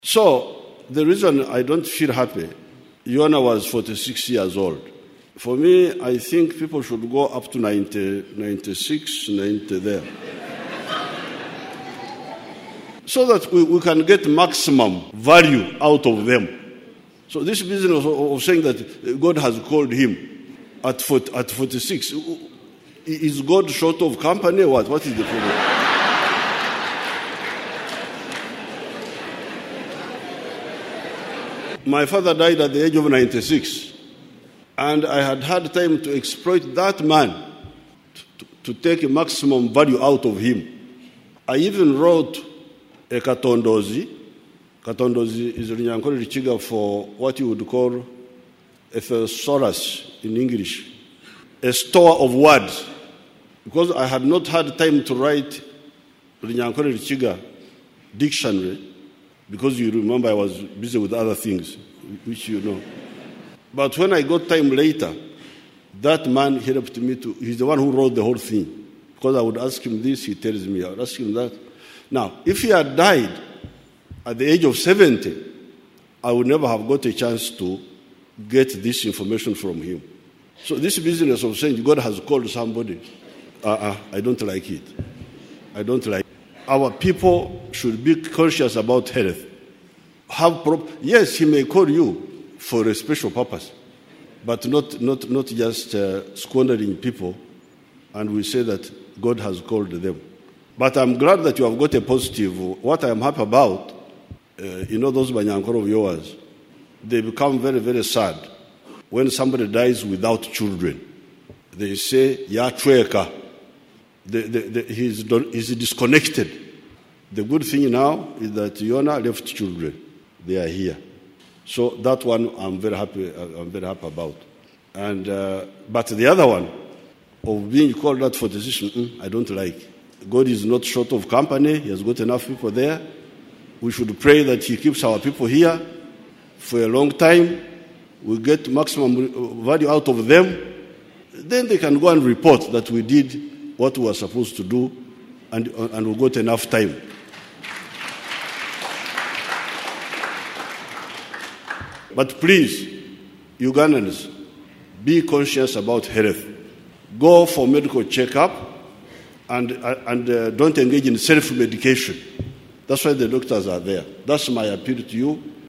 So the reason I don't feel happy, Yona was 46 years old. For me, I think people should go up to 90, 96, 90 there. So that we can get maximum value out of them. So this business of saying that God has called him at 46, is God short of company or what? What is the problem? My father died at the age of 96, and I had had time to exploit that man to take a maximum value out of him. I even wrote a katondozi. Katondozi is Runyankore Richiga for what you would call a thesaurus in English, a store of words. Because I had not had time to write Runyankore Richiga dictionary, because you remember I was busy with other things, which you know. But when I got time later, that man helped me he's the one who wrote the whole thing. Because I would ask him this, he tells me, I would ask him that. Now, if he had died at the age of 70, I would never have got a chance to get this information from him. So this business of saying God has called somebody, I don't like it. I don't like it. Our people should be conscious about health. Yes, he may call you for a special purpose, but not just squandering people, and we say that God has called them. But I'm glad that you have got a positive. What I'm happy about, those Banyankore of yours, they become very, very sad when somebody dies without children. They say, Yachweka. He's disconnected. The good thing now is that Yona left children. They are here. So that one I'm very happy about. And but the other one, of being called out for decision, I don't like. God is not short of company. He has got enough people there. We should pray that he keeps our people here for a long time. We get maximum value out of them. Then they can go and report that we did what we were supposed to do, and we got enough time. But please, Ugandans, be conscious about health. Go for medical checkup, and don't engage in self-medication. That's why the doctors are there. That's my appeal to you.